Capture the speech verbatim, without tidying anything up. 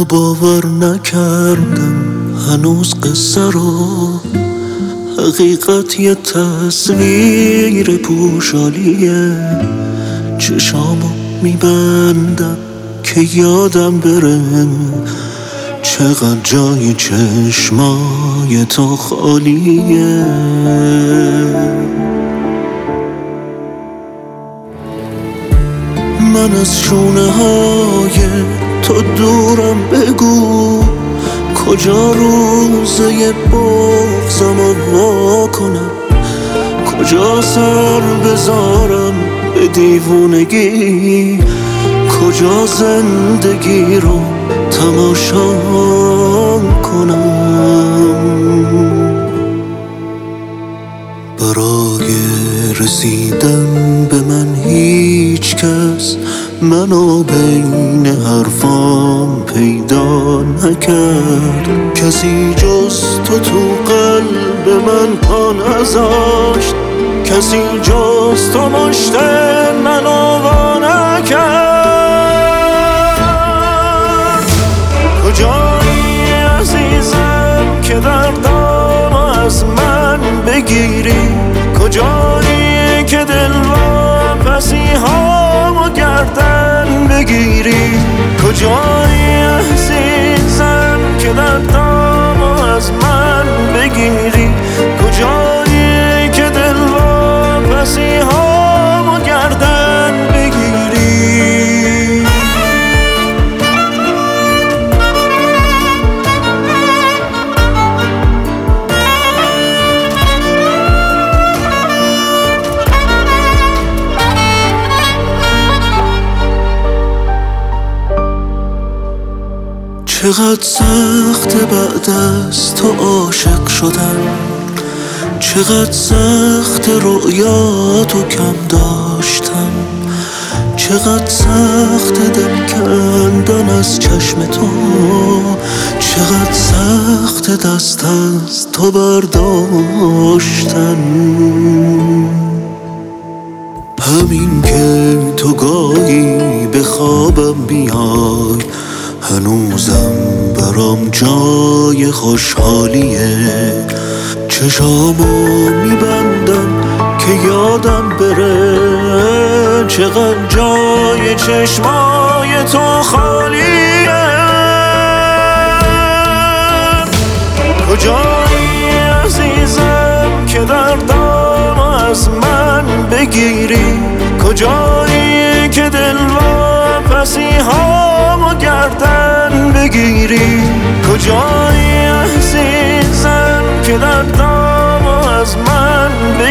باور نکردم هنوز قصه رو، حقیقت یه تصویر پوشالیه. چشامو میبندم که یادم بره چقدر جای چشمای تو خالیه. من از شونه های تو دورم، بگو کجا روزه بغضم رو وا کنم، کجا سر بذارم به دیوونگی، کجا زندگی رو تماشا کنم. برای رسیدن به من هیچ کس منو بین حرفام پیدا نکرد، کسی جز تو تو قلب من پا نذاشت، کسی جز تو مشت منو وا نکرد. کجایی عزیزم که دردامو از من بگیری، کجایی که دل واپسی هامو گردن بگیری، کجایی عزیزم که دردامو از من بگیری، کجایی که دل واپسی هامو گردن بگیری. چقدر سخت بعد از تو عاشق شدن، چقدر سخت رؤیاتو کم داشتن، چقدر سخت دل کندن از چشم تو، چقدر سخت دست از تو برداشتن. همین که تو گاهی به خوابم بیای هنوزم برام جای خوشحالیه. چشامو میبندم که یادم بره چقدر جای چشمای تو خالیه. کجایی عزیزم که دردامو از من بگیری، کجایی که دل واپسی هامو گردن بگیری، کجایی عزیزم که دردامو از من